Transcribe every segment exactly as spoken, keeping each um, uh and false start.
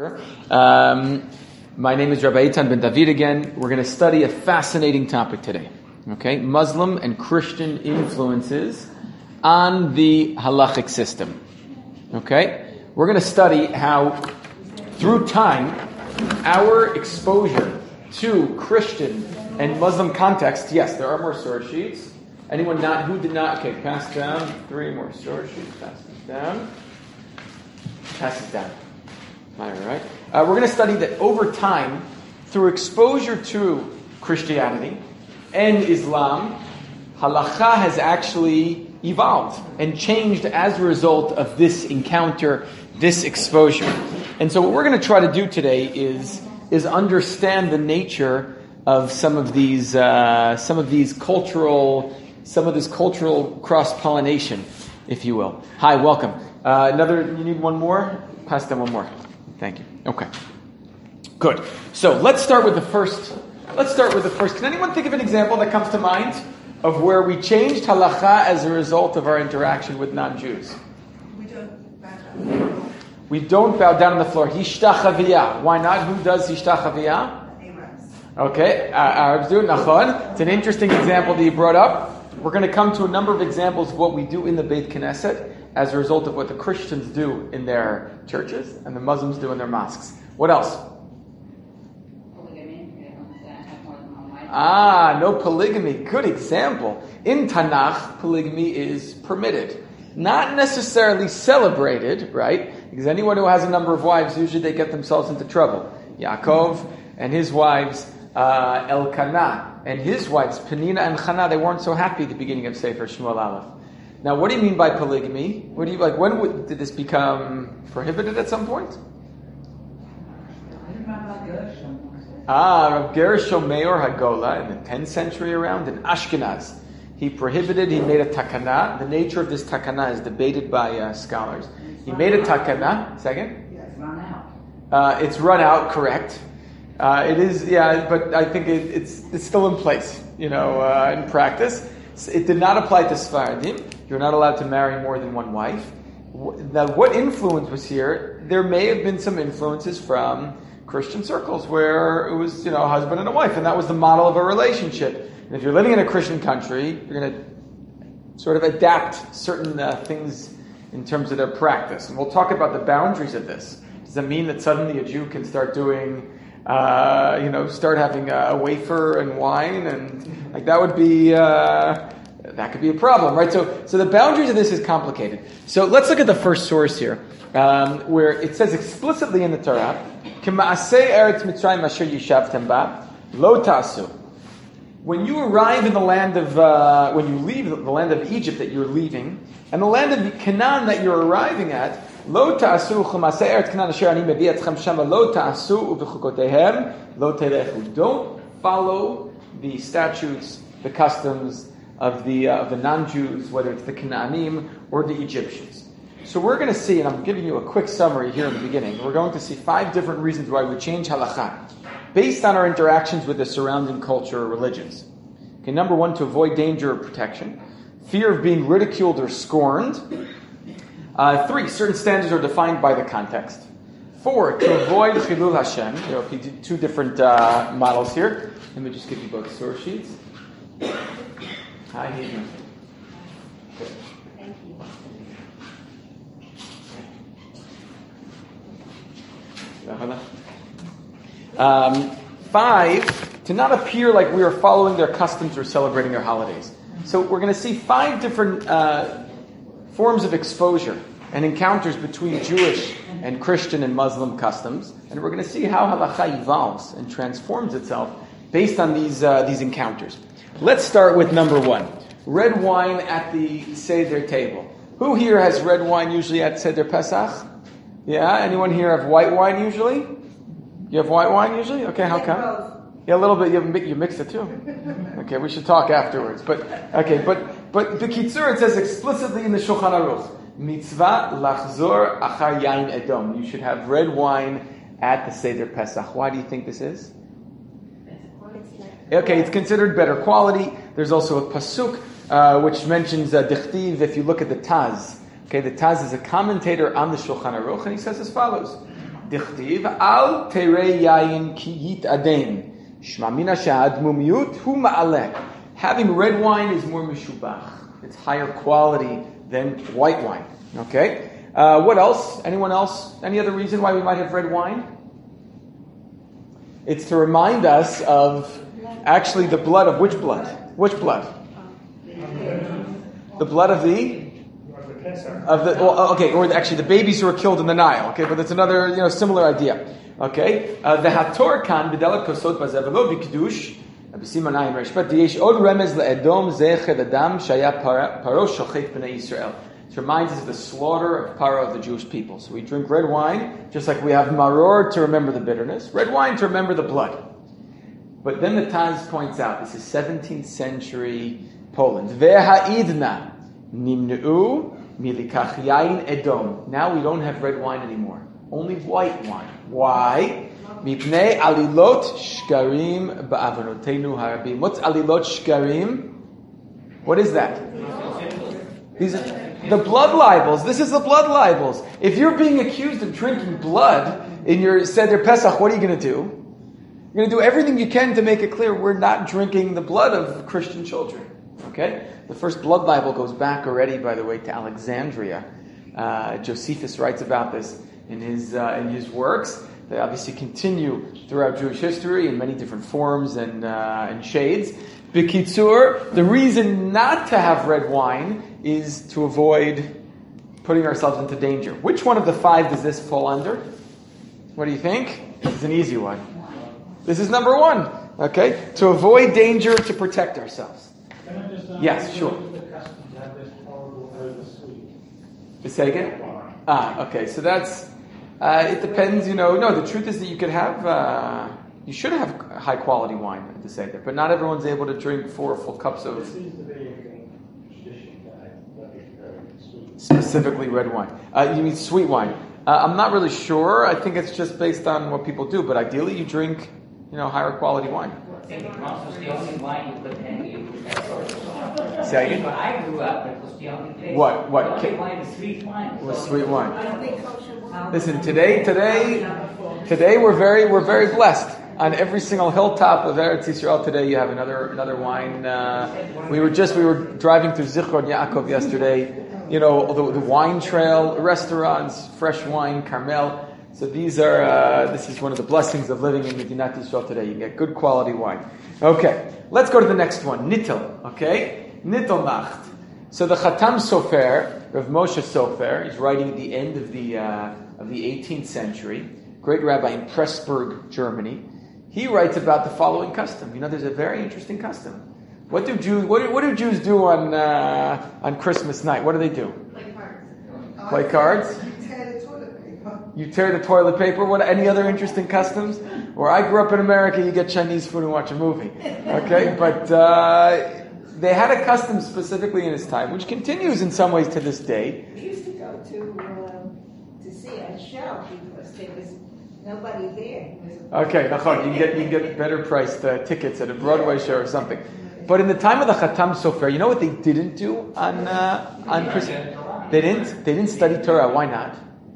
Um, my name is Rabbi Eitan Ben David again. We're going to study a fascinating topic today. Okay, Muslim and Christian influences on the halachic system. Okay, we're going to study how, through time, our exposure to Christian and Muslim context. Yes, there are more source sheets. Anyone not who did not? Okay, pass down three more source sheets. Pass it down. Pass it down. All right. Uh, we're going to study that over time, through exposure to Christianity and Islam, halakha has actually evolved and changed as a result of this encounter, this exposure. And so what we're going to try to do today is, is understand the nature of some of these, uh, some of these cultural, some of this cultural cross-pollination, if you will. Hi, welcome. Uh, another, you need one more? Pass down one more. Thank you. Okay. Good. So let's start with the first. Let's start with the first. Can anyone think of an example that comes to mind of where we changed halakha as a result of our interaction with non-Jews? We don't bow down. We don't bow down on the floor. Hishtachaviyah. Why not? Who does hishtachaviyah? Arabs. Okay. Uh, Arabs do. Nachon. It's an interesting example that you brought up. We're going to come to a number of examples of what we do in the Beit Knesset as a result of what the Christians do in their churches and the Muslims do in their mosques. What else? Polygamy. They don't have more than one wife. Ah, no polygamy. Good example. In Tanakh, polygamy is permitted. Not necessarily celebrated, right? Because anyone who has a number of wives, usually they get themselves into trouble. Yaakov and his wives, uh, Elkanah, and his wives, Penina and Chana, they weren't so happy at the beginning of Sefer Shmuel Aleph. Now, what do you mean by polygamy? What do you like? When would, did this become prohibited at some point? Ah, Rav Gershom Meor Hagola in the tenth century around in Ashkenaz. He prohibited, he made a takana. The nature of this takana is debated by uh, scholars. He made a takana. Second? It's run out. Uh, it's run out, correct. Uh, it is, yeah, but I think it, it's it's still in place, you know, uh, in practice. It did not apply to Sfaradim. You're not allowed to marry more than one wife. Now, what influence was here? There may have been some influences from Christian circles where it was, you know, a husband and a wife, and that was the model of a relationship. And if you're living in a Christian country, you're going to sort of adapt certain uh, things in terms of their practice. And we'll talk about the boundaries of this. Does that mean that suddenly a Jew can start doing, uh, you know, start having a, a wafer and wine, and like that would be, uh, that could be a problem, right? So, so the boundaries of this is complicated. So let's look at the first source here, um, where it says explicitly in the Torah, "K'ma'aseh eretz Mitzrayim asher yishavtem ba, lo ta'asu." When you arrive in the land of, uh, when you leave the land of Egypt that you're leaving, and the land of Canaan that you're arriving at, lo ta'asu k'ma'aseh eretz Canaan asher ani mevi etchem shama, lo ta'asu u'b'chukotehem lo telechu. Don't follow the statutes, the customs of the uh, of the non-Jews, whether it's the Canaanim or the Egyptians. So we're going to see, and I'm giving you a quick summary here in the beginning, we're going to see five different reasons why we change halakha, based on our interactions with the surrounding culture or religions. Okay, number one, to avoid danger or protection. Fear of being ridiculed or scorned. Uh, three, certain standards are defined by the context. Four, to avoid chilul Hashem. There will be two different uh, models here. Let me just give you both source sheets. Hi, Hayden. Thank you. Um, five, to not appear like we are following their customs or celebrating their holidays. So we're going to see five different uh, forms of exposure and encounters between Jewish and Christian and Muslim customs, and we're going to see how halakha evolves and transforms itself based on these uh, these encounters. Let's start with number one. Red wine at the Seder table. Who here has red wine usually at Seder Pesach? Yeah? Anyone here have white wine usually? You have white wine usually? Okay, how come? Yeah, a little bit. You, you mix it too. Okay, we should talk afterwards. But okay, but but b'kitzur it says explicitly in the Shulchan Aruch, mitzvah lachzor achar yain edom. You should have red wine at the Seder Pesach. Why do you think this is? Okay, it's considered better quality. There's also a pasuk uh, which mentions uh, dichtiv. If you look at the Taz, okay, the Taz is a commentator on the Shulchan Aruch, and he says as follows: Dichtiv al terei yayin ki yit'aden. Shma mina shehadmumiyut hu ma'aleh. Having red wine is more mishubach. It's higher quality than white wine. Okay? Uh, what else? Anyone else? Any other reason why we might have red wine? It's to remind us of actually the blood of which blood? Which blood? The blood of the of the well, okay, or actually the babies who were killed in the Nile. Okay, but it's another you know similar idea. Okay, the hator kan b'delat kosot bazevelo v'kdush b'simanayim reshbet v'yesh od remez le'edom zeched adam shaya paro shochet b'nei Yisrael. It reminds us of the slaughter of Paro of the Jewish people. So we drink red wine, just like we have maror to remember the bitterness, red wine to remember the blood. But then the Taz points out, this is seventeenth century Poland. Ve'ha'idna nimnu'u milikach yain edom. Now we don't have red wine anymore. Only white wine. Why? Mipnei alilot shkarim ba'avonotenu harabim. What's alilot shkarim? What is that? These are the blood libels. This is the blood libels. If you're being accused of drinking blood in your Seder Pesach, what are you going to do? You're going to do everything you can to make it clear we're not drinking the blood of Christian children. Okay? The first blood libel goes back already, by the way, to Alexandria. Uh, Josephus writes about this in his uh, in his works. They obviously continue throughout Jewish history in many different forms and uh, and shades. B'kitzur, the reason not to have red wine is to avoid putting ourselves into danger. Which one of the five does this fall under? What do you think? It's an easy one. This is number one. Okay? To avoid danger, to protect ourselves. Can I just ask Yes, sure. the custom to have this horrible over sweet? Say again? Ah, okay. So that's, uh, it depends, you know. No, the truth is that you could have, uh, you should have high quality wine to say that, but not everyone's able to drink four full cups of This seems to be a tradition that it's very sweet. specifically red wine. Uh, you mean sweet wine? Uh, I'm not really sure. I think it's just based on what people do, but ideally you drink, you know, higher quality wine. I think it was the only wine you could have you that sort of stuff. Say again? When I grew up, it was the only place. What- what? The only wine was sweet wine. It was So- sweet wine. I don't think kosher wine. Listen, today, today, today we're very, we're very blessed. On every single hilltop of Eretz Yisrael today, you have another, another wine. Uh, we were just, we were driving through Zichron Yaakov yesterday. You know, the, the wine trail, restaurants, fresh wine, Carmel. So these are, uh, this is one of the blessings of living in Medinat Yisrael today. You get good quality wine. Okay, let's go to the next one. Nittel, okay? Nittel Nacht. So the Chatam Sofer, Rav Moshe Sofer, is writing at the end of the, uh, of the eighteenth century. Great rabbi in Pressburg, Germany. He writes about the following custom. You know, there's a very interesting custom. What do Jews, what do, what do Jews do on, uh, on Christmas night? What do they do? Play cards. Play cards? You tear the toilet paper. You tear the toilet paper. What? Any other interesting customs? Where I grew up in America, you get Chinese food and watch a movie. Okay, but uh, they had a custom specifically in his time, which continues in some ways to this day. We used to go to um, to see a show because there was nobody there. It was a- Okay, nachon, you can get you can get better priced uh, tickets at a Broadway show or something. But in the time of the Chatam Sofer, you know what they didn't do on uh, on Christmas? They didn't. They didn't study Torah. Why not?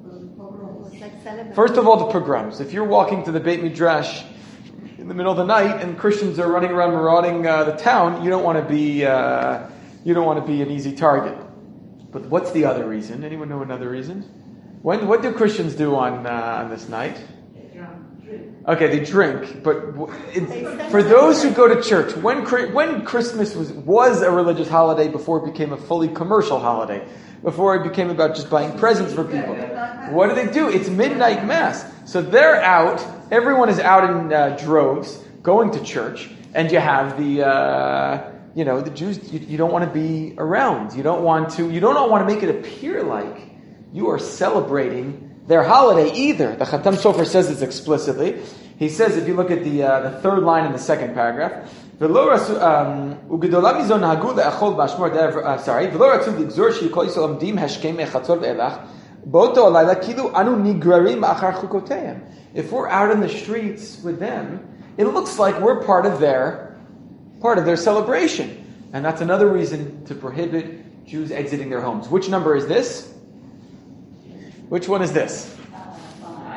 First of all, the pogroms. If you're walking to the Beit Midrash in the middle of the night and Christians are running around marauding uh, the town, you don't want to be uh, you don't want to be an easy target. But what's the other reason? Anyone know another reason? When what do Christians do on uh, on this night? Okay, they drink, but w- it, for those who go to church, when Chri- when Christmas was was a religious holiday before it became a fully commercial holiday, before it became about just buying presents for people, what do they do? It's midnight mass, so they're out. Everyone is out in uh, droves going to church, and you have the uh, you know the Jews. You, you don't want to be around. You don't want to. You don't want to make it appear like you are celebrating their holiday either. The Chatam Sofer says this explicitly. He says, if you look at the uh, the third line in the second paragraph, "V'lo rasu ugedola mizon hagu le'achol b'ashmor de'ev." Sorry, "V'lo rasu l'gzor she'kol Yisrael amdim hashkem echatzor ve'elach boto alayla kilu anu nigrarim achar chukoteim." If we're out in the streets with them, it looks like we're part of their part of their celebration, and that's another reason to prohibit Jews exiting their homes. Which number is this? Which one is this?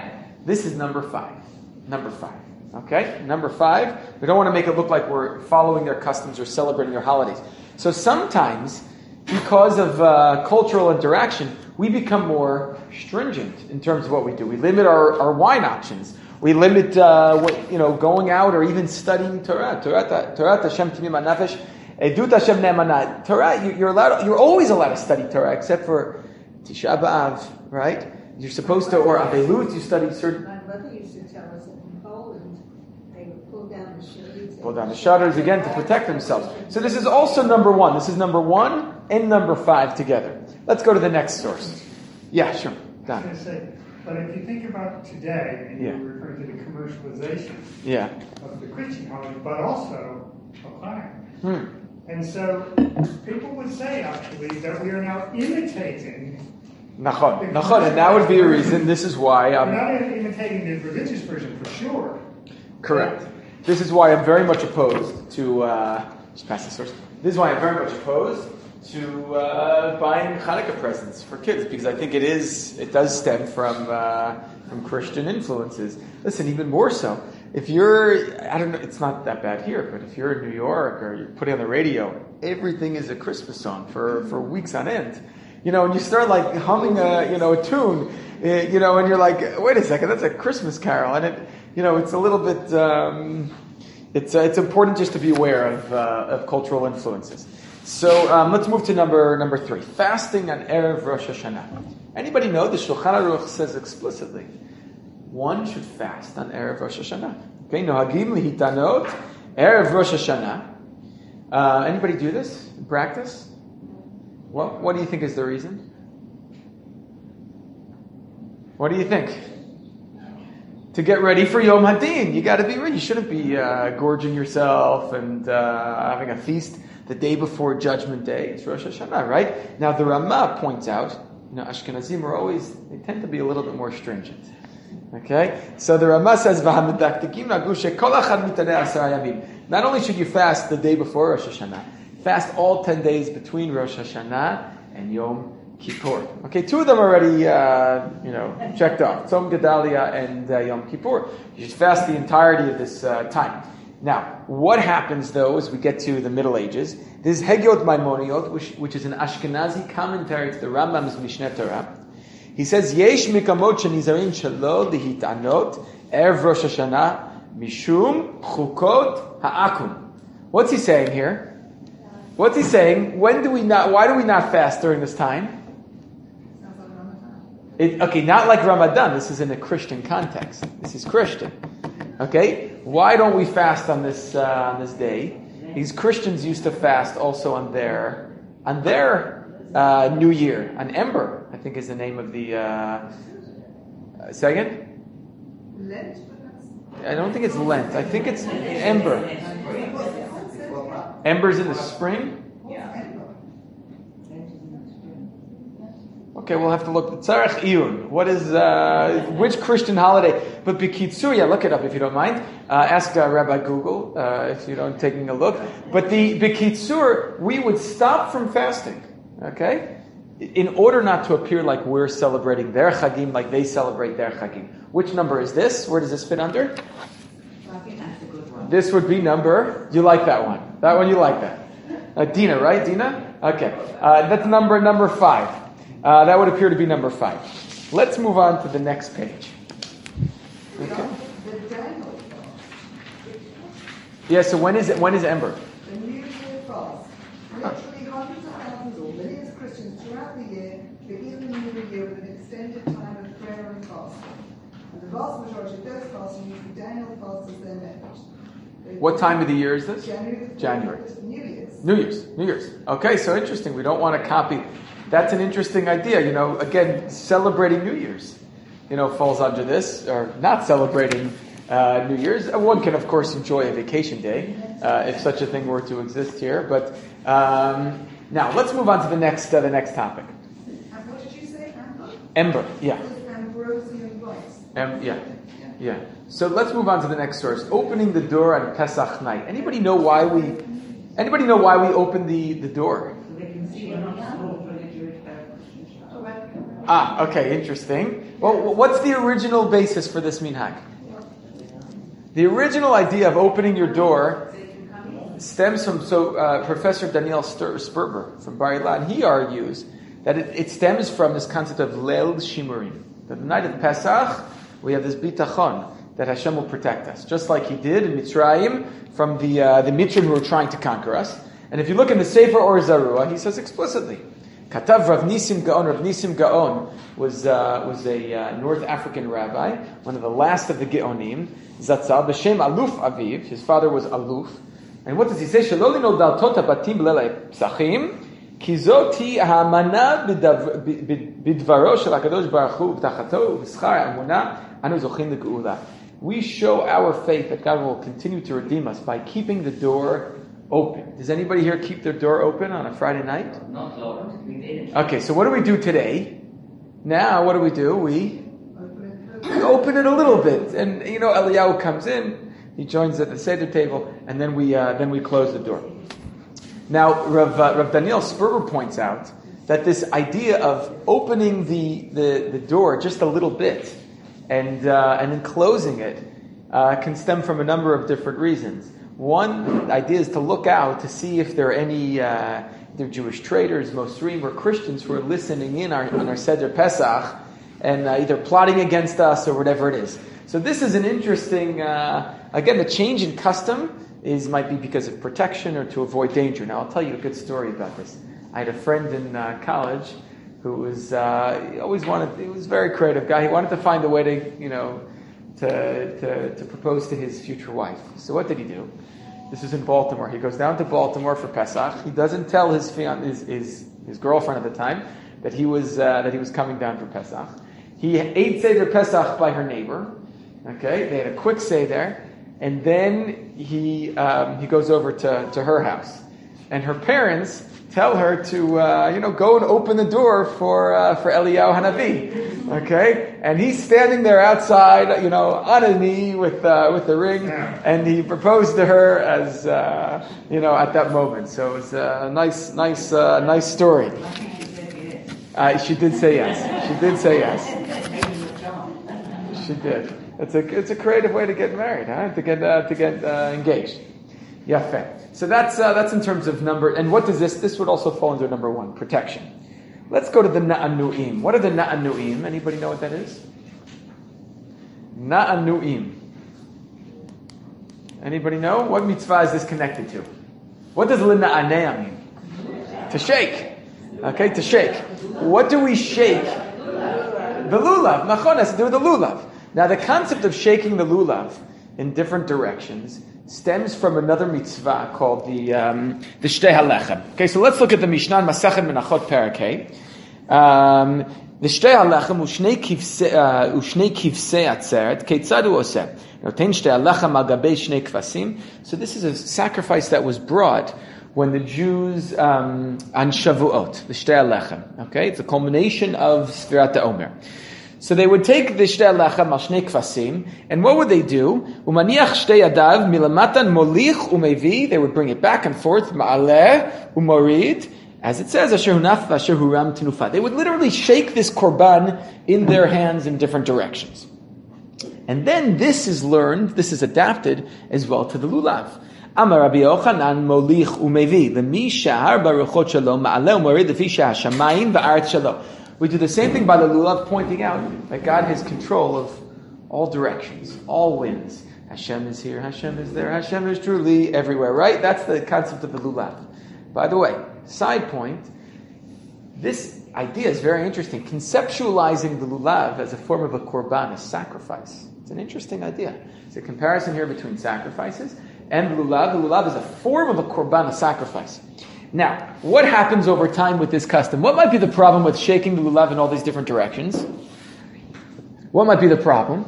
This is number five. Number five. Okay? Number five. We don't want to make it look like we're following their customs or celebrating their holidays. So sometimes, because of uh, cultural interaction, we become more stringent in terms of what we do. We limit our, our wine options. We limit, uh, what, you know, going out or even studying Torah. Torah, Torah Hashem Timim HaNafesh, Edut Hashem Ne'emanah. Torah, you- you're allowed. You're always allowed to study Torah, except for Tisha B'Av, right? You're supposed to, or Avelut, you study certain. My mother used to tell us that in Poland, they would pull down the shutters. Pull down the shutters again to protect themselves. So this is also number one. This is number one and number five together. Let's go to the next source. Yeah, sure. I was Done. going to say, but if you think about today, and Yeah. you're referring to the commercialization Yeah. of the Christian holiday, but also of Hanukkah. Hmm. And so people would say, actually, that we are now imitating, Nachon. Nachon. And that would be a reason. This is why we're I'm not imitating the religious version for sure. correct. This is why I'm very much opposed to. Uh, just pass the source. This is why I'm very much opposed to uh, buying Hanukkah presents for kids, because I think it is. It does stem from uh, from Christian influences. Listen, even more so. If you're, I don't know, it's not that bad here, but if you're in New York or you're putting on the radio, everything is a Christmas song for, for weeks on end. You know, and you start like humming a, you know, a tune, eh, you know, and you're like, wait a second, that's a Christmas carol. And it, you know, it's a little bit, um, it's, uh, it's important just to be aware of, uh, of cultural influences. So um, let's move to number, number three, fasting on Erev Rosh Hashanah. Anybody know the Shulchan Aruch says explicitly, one should fast on Erev Rosh Hashanah. Okay, Nohagim lihitanot, Erev Rosh Hashanah. Uh, anybody do this in practice? What, what do you think is the reason? What do you think? To get ready for Yom Hadin. You got to be ready. You shouldn't be uh, gorging yourself and uh, having a feast the day before Judgment Day. It's Rosh Hashanah, right? Now the Ramah points out, you know, Ashkenazim are always, they tend to be a little bit more stringent. Okay? So the Ramah says, not only should you fast the day before Rosh Hashanah, fast all ten days between Rosh Hashanah and Yom Kippur. Okay, two of them already, uh, you know, checked off. Tzom Gedalia and uh, Yom Kippur. You should fast the entirety of this uh, time. Now, what happens though as we get to the Middle Ages? This is Hegiot Maimoniot, which, which is an Ashkenazi commentary to the Rambam's Mishneh Torah. He says, Yesh mikamot shenizarin shelo lihitanot erev Rosh Hashanah mishum chukot ha'akum. What's he saying here? What's he saying? When do we not? Why do we not fast during this time? It, okay, not like Ramadan. This is in a Christian context. This is Christian. Okay, why don't we fast on this uh, on this day? These Christians used to fast also on their on their uh, New Year, on Ember, I think is the name of the. Uh, uh, say again? Lent? I don't think it's Lent. I think it's Ember. Ember's in the spring. Okay, we'll have to look. Tzarech Iyun. What is, uh, which Christian holiday? But B'kitzur, yeah, look it up if you don't mind. Uh, ask uh, Rabbi Google uh, if you don't taking a look. But the B'kitzur, we would stop from fasting, okay? In order not to appear like we're celebrating their Chagim, like they celebrate their Chagim. Which number is this? Where does this fit under? This would be number, you like that one. That one you like that. Uh, Dina, right? Dina? Okay. Uh, that's number number five. Uh, that would appear to be number five. Let's move on to the next page. Okay. Yeah, so when is it? When is Ember? The New Year fast. Literally hundreds of thousands or millions of Christians throughout the year begin the New Year with an extended time of prayer and fasting. And the vast majority of those fasting use the Daniel fast as their method. What time of the year is this? January. January. New Year's. New Year's. New Year's. Okay, so interesting. We don't want to copy. That's an interesting idea. You know, again, celebrating New Year's, you know, falls under this, or not celebrating uh, New Year's. One can, of course, enjoy a vacation day, uh, if such a thing were to exist here. But um, now, let's move on to the next uh, the next topic. And what did you say, Amber? Ember, yeah. Ambrosian rice. Um, yeah, yeah. So let's move on to the next source. Opening the door on Pesach night. Anybody know why we? Anybody know why we open the, the door? Ah, okay, interesting. Well, what's the original basis for this minhag? The original idea of opening your door stems from, so uh, Professor Daniel Sperber from Bar Ilan, he argues that it, it stems from this concept of Leil Shimurim. That the night of Pesach, we have this bitachon, that Hashem will protect us, just like He did in Mitzrayim from the uh, the Mitzrayim who were trying to conquer us. And if you look in the Sefer Or Zarua, he says explicitly, Katav Rav Nisim Gaon. Rav Nisim Gaon was uh, was a uh, North African rabbi, one of the last of the Geonim. Zatzal b'shem Aluf Aviv. His father was Aluf. And what does he say? Shelo lino daltot habatim b'leilei psachim, ki zoti ha'amana b'dvaro shel HaKadosh Baruch Hu v'tachato v'schar ha'emunah anu zochin l'geula. We show our faith that God will continue to redeem us by keeping the door open. Does anybody here keep their door open on a Friday night? Not Lord. We did it. Okay, so what do we do today? Now, what do we do? We open it a little bit. And, you know, Eliyahu comes in, he joins at the Seder table, and then we uh, then we close the door. Now, Rav, uh, Rav Daniel Sperber points out that this idea of opening the, the, the door just a little bit and uh, and then closing it uh, can stem from a number of different reasons. One idea is to look out to see if there are any uh, either Jewish traders, Mosrim, or Christians who are listening in our, on our Seder Pesach and uh, either plotting against us or whatever it is. So this is an interesting, uh, again, the change in custom is might be because of protection or to avoid danger. Now I'll tell you a good story about this. I had a friend in uh, college who was uh, he always wanted. He was a very creative guy. He wanted to find a way to, you know, to, to to propose to his future wife. So what did he do? This was in Baltimore. He goes down to Baltimore for Pesach. He doesn't tell his fian- his, his his girlfriend at the time that he was uh, that he was coming down for Pesach. He ate Seder Pesach by her neighbor. Okay, they had a quick Seder, and then he um, he goes over to, to her house, and her parents tell her to, uh, you know, go and open the door for uh, for Eliyahu Hanavi, okay? And he's standing there outside, you know, on a knee with uh, with the ring, and he proposed to her as, uh, you know, at that moment. So it's a nice, nice, uh, nice story. Uh, she did say yes. She did say yes. She did. It's a it's a creative way to get married, huh? To get uh, to get uh, engaged. Yafeh. So that's uh, that's in terms of number. And what does this? This would also fall under number one, protection. Let's go to the Na'anu'im. What are the Na'anu'im? Anybody know what that is? Na'anu'im. Anybody know? What mitzvah is this connected to? What does Lina'anea mean? To shake. Okay, to shake. What do we shake? The lulav. Nachon has to do with the lulav. Now the concept of shaking the lulav in different directions stems from another mitzvah called the um, the Shtei HaLechem. Okay, so let's look at the Mishnah Masechet Menachot Parakeh. Um, the Shtei HaLechem u'shnei kivsei uh, u'shnei kivsei atzeret keitzad hu oseh noten Shtei HaLechem al gabei shnei kvasim. So this is a sacrifice that was brought when the Jews um, on Shavuot, the Shtei HaLechem. Okay, it's a culmination of Sfirat HaOmer. So they would take the Shtei HaLechem al shnei kvasim, and what would they do? Umaniach shtei yadav milamatan molich umevi. They would bring it back and forth, ma'aleh umorid, as it says, asher hunaf v'asher huram tenufa. They would literally shake this korban in their hands in different directions. And then this is learned, this is adapted as well to the lulav. Amar Rabbi Yochanan molich umevi, l'mi shahar baruchot shalom ma'aleh umorid l'fi shahashamayim v'aretz shalom. We do the same thing by the lulav, pointing out that God has control of all directions, all winds. Hashem is here, Hashem is there, Hashem is truly everywhere, right? That's the concept of the lulav. By the way, side point, this idea is very interesting. Conceptualizing the lulav as a form of a korban, a sacrifice. It's an interesting idea. It's a comparison here between sacrifices and the lulav. The lulav is a form of a korban, a sacrifice. Now, what happens over time with this custom? What might be the problem with shaking the lulav in all these different directions? What might be the problem?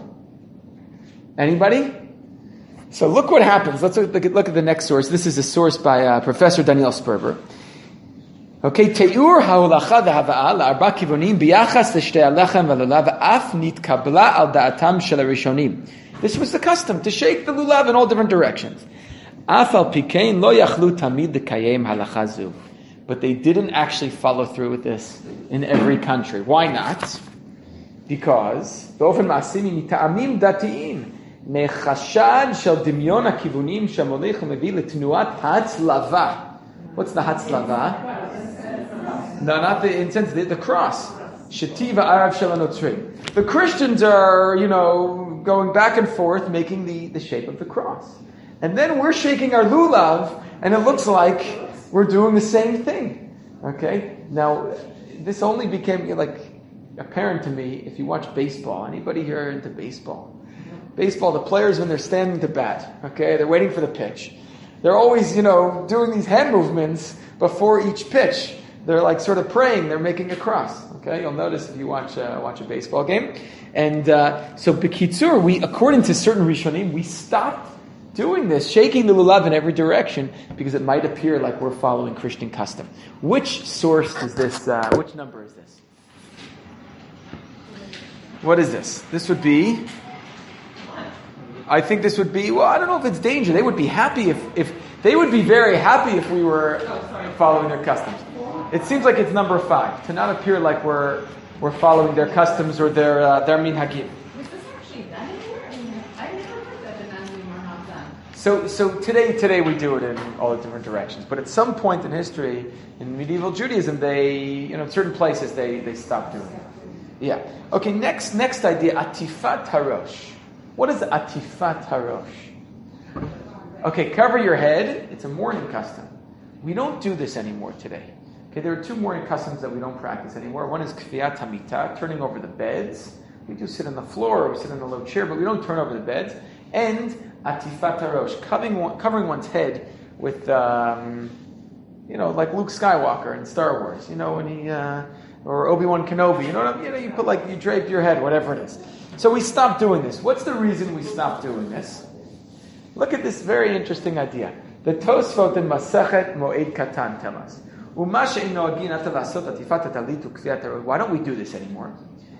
Anybody? So look what happens. Let's look at, look at the next source. This is a source by uh, Professor Daniel Sperber. Okay, Teiur ha'olacha v'hava'a la'arba kivonim biyachas l'shtei halechem v'lulav af nitkabla al da'atam shel harishonim. This was the custom, to shake the lulav in all different directions. But but they didn't actually follow through with this in every country. Why not? Because באופן מעשי מטעמים דתיים מחשד של דמיון הכיוונים שהמוליך ומביא לתנועת הצלבה. What's the הצלבה? No, not the, in a sense, the, the cross. Shetiva Arav Shel Anotzrim. The Christians are, you know, going back and forth, making the, the shape of the cross. And then we're shaking our lulav, and it looks like we're doing the same thing. Okay? Now, this only became, like, apparent to me if you watch baseball. Anybody here into baseball? Baseball, the players, when they're standing to bat, okay, they're waiting for the pitch. They're always, you know, doing these hand movements before each pitch. They're like sort of praying. They're making a cross. Okay, you'll notice if you watch uh, watch a baseball game. And uh, so, B'kitzur, we, according to certain Rishonim, we stopped doing this, shaking the lulav in every direction, because it might appear like we're following Christian custom. Which source is this? Uh, which number is this? What is this? This would be. I think this would be. Well, I don't know if it's danger. They would be happy if if they would be very happy if we were following their customs. It seems like it's number five, to not appear like we're we're following their customs or their uh, their minhagim. Was this actually done anywhere? I mean, I never heard that the Nazim were not done. So so today today we do it in all the different directions. But at some point in history, in medieval Judaism, they you know in certain places they, they stopped doing it. Yeah. Okay. Next next idea, atifat harosh. What is atifat harosh? Okay, cover your head. It's a mourning custom. We don't do this anymore today. Okay, there are two mourning customs that we don't practice anymore. One is kfiyat hamita, turning over the beds. We do sit on the floor or we sit in a low chair, but we don't turn over the beds. And atifat harosh, covering, one, covering one's head with, um, you know, like Luke Skywalker in Star Wars. You know, when he, uh, or Obi-Wan Kenobi. You know what I mean? You know, you put like, you drape your head, whatever it is. So we stopped doing this. What's the reason we stopped doing this? Look at this very interesting idea. The Tosfot in Masechet Moed Katan tell us. Why don't we do this anymore?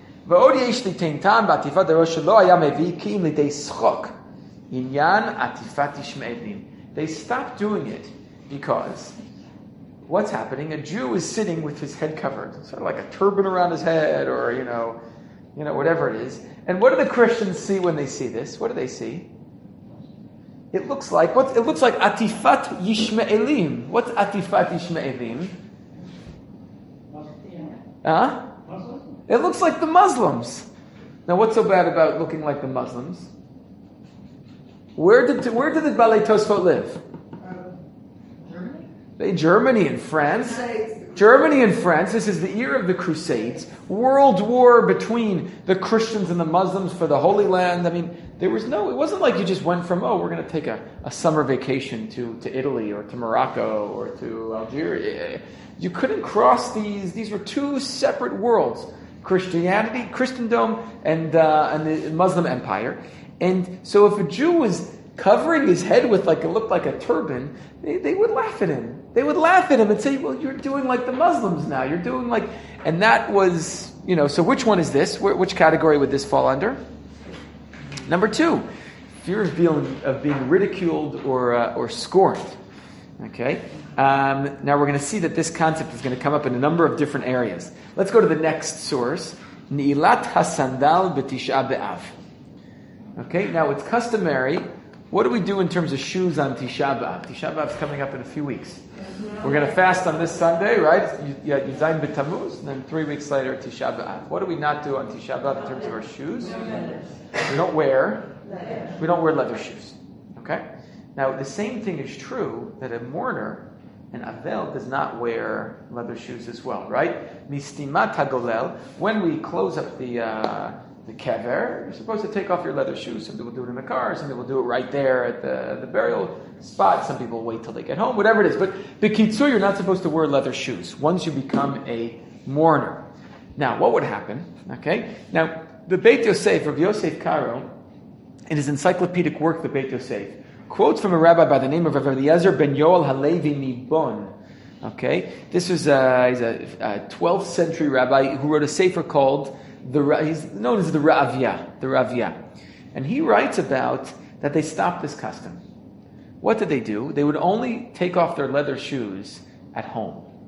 They stopped doing it because what's happening? A Jew is sitting with his head covered, sort of like a turban around his head, or you know, you know, whatever it is. And what do the Christians see when they see this? What do they see? It looks like what? It looks like Atifat Yishmaelim. What's Atifat Yishmaelim? Huh? It looks like the Muslims. Now, what's so bad about looking like the Muslims? Where did where did the Balei Tosfot live? Germany? They, Germany and France. States. Germany and France. This is the year of the Crusades. World war between the Christians and the Muslims for the Holy Land. I mean, there was no, it wasn't like you just went from, oh, we're going to take a, a summer vacation to, to Italy or to Morocco or to Algeria. You couldn't cross these. These were two separate worlds. Christianity, Christendom, and, uh, and the Muslim Empire. And so if a Jew was covering his head with like, it looked like a turban, they, they would laugh at him. They would laugh at him and say, well, you're doing like the Muslims now. You're doing like, and that was, you know, so which one is this? Which category would this fall under? Number two, fear of being, of being ridiculed or uh, or scorned. Okay? Um, now we're going to see that this concept is going to come up in a number of different areas. Let's go to the next source. Ni'ilat hasandal b'tisha b'av. Okay, now it's customary. What do we do in terms of shoes on Tisha B'Av? Tisha B'Av is coming up in a few weeks. We're going to fast on this Sunday, right? You have Yuzayin B'Tammuz, and then three weeks later, Tisha B'Av. What do we not do on Tisha B'Av in terms of our shoes? We don't wear, we don't wear leather shoes. Okay? Now, the same thing is true that a mourner, an Avel, does not wear leather shoes as well, right? Mistimat HaGolel, when we close up the... Uh, The kever, you're supposed to take off your leather shoes. Some people do it in the car. Some people do it right there at the, the burial spot. Some people wait till they get home, whatever it is. But b'kitzur, you're not supposed to wear leather shoes once you become a mourner. Now, what would happen? Okay. Now, the Beit Yosef, Rav Yosef Karo, in his encyclopedic work, the Beit Yosef, quotes from a rabbi by the name of Rav Eliezer ben Yoel Halevi Mibon. Okay. This was a, he's a, a twelfth century rabbi who wrote a sefer called The, he's known as the Ra'avya, the Ra'avya. And he writes about that they stopped this custom. What did they do? They would only take off their leather shoes at home.